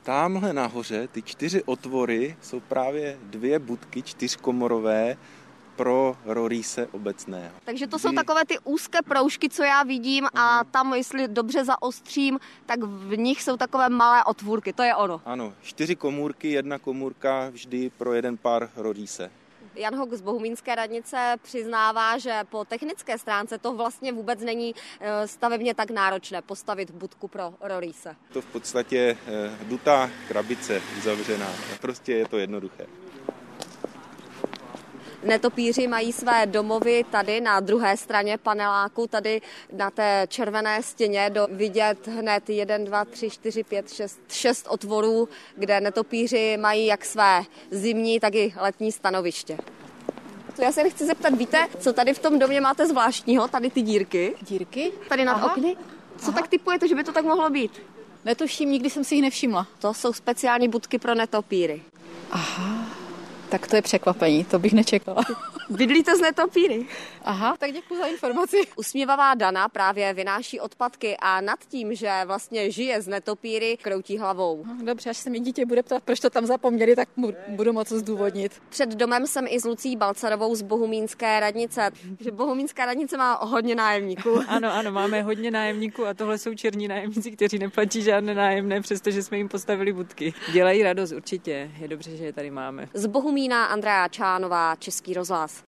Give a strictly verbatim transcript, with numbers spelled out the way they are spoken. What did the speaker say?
Támhle nahoře, ty čtyři otvory, jsou právě dvě budky čtyřkomorové pro roríse obecného. Takže to jsou takové ty úzké proužky, co já vidím, a tam, jestli dobře zaostřím, tak v nich jsou takové malé otvůrky, to je ono. Ano, čtyři komůrky, jedna komůrka vždy pro jeden pár roríse. Jan Hok z Bohumínské radnice přiznává, že po technické stránce to vlastně vůbec není stavebně tak náročné postavit budku pro roríse. To v podstatě dutá krabice uzavřená, prostě je to jednoduché. Netopíři mají své domovy tady na druhé straně paneláku, tady na té červené stěně do vidět hned jeden, dva, tři, čtyři, pět, šest, šest otvorů, kde netopíři mají jak své zimní, tak i letní stanoviště. To já se chci zeptat, víte, co tady v tom domě máte zvláštního, tady ty dírky? Dírky? Tady nad Aha. okny? Co Aha. tak tipujete, že by to tak mohlo být? Netuším, nikdy jsem si jich nevšimla. To jsou speciální budky pro netopíry. Aha, tak to je překvapení, to bych nečekala. Bydlíte s netopíry? Aha, tak děkuji za informaci. Usměvavá Dana právě vynáší odpadky a nad tím, že vlastně žije z netopíry, kroutí hlavou. Dobře, až se mi dítě bude ptát, proč to tam zapomněli, tak budu moci zdůvodnit. Před domem jsem i s Lucí Balcarovou z Bohumínské radnice. Že Bohumínská radnice má hodně nájemníků. Ano, ano, máme hodně nájemníků a tohle jsou černí nájemníci, kteří neplatí žádné nájemné, přestože jsme jim postavili budky. Dělají radost určitě, je dobře, že je tady máme. Z Bohumína Andrea Čánová, Český rozhlas.